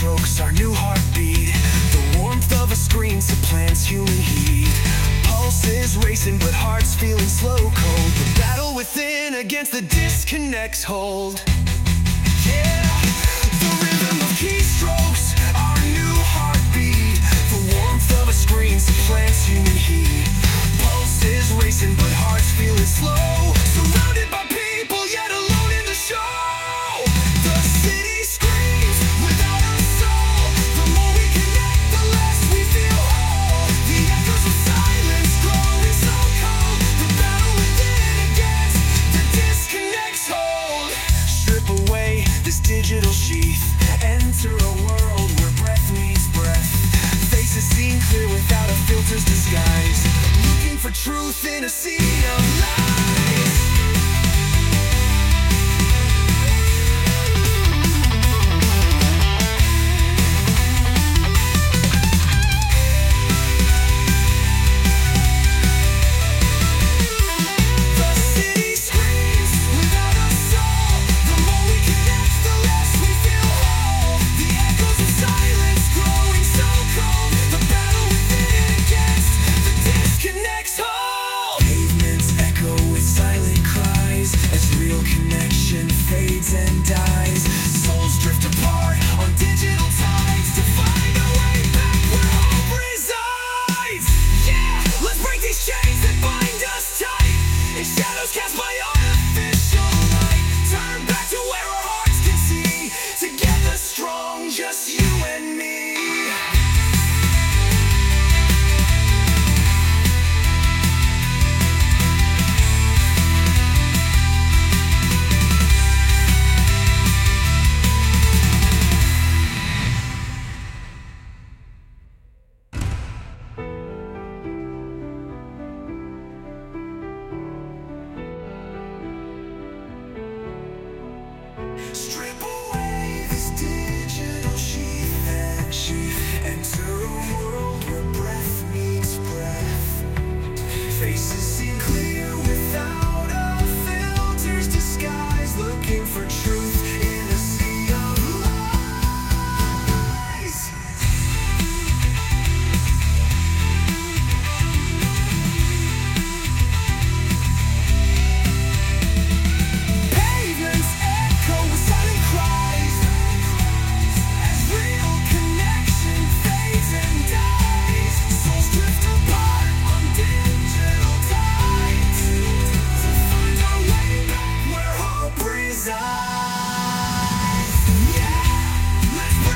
keystrokes, our new heartbeat. The warmth of a screen supplants human heat. Pulses racing but hearts feeling slow cold. The battle within against the disconnect's hold. Yeah, the rhythm of keystrokes, our new heartbeat. The warmth of a screen supplants human heat. Pulses racing but hearts feeling slow. Surrounded by people yet alone in the show. The city screams without a soul. The more we connect, the less we feel whole. The echoes of silence growing so cold. The battle within against the disconnect's hold. Strip away this digital sheath. Enter a world where breath meets breath. Faces seen clear without a filter's disguise. Looking for truth in a sea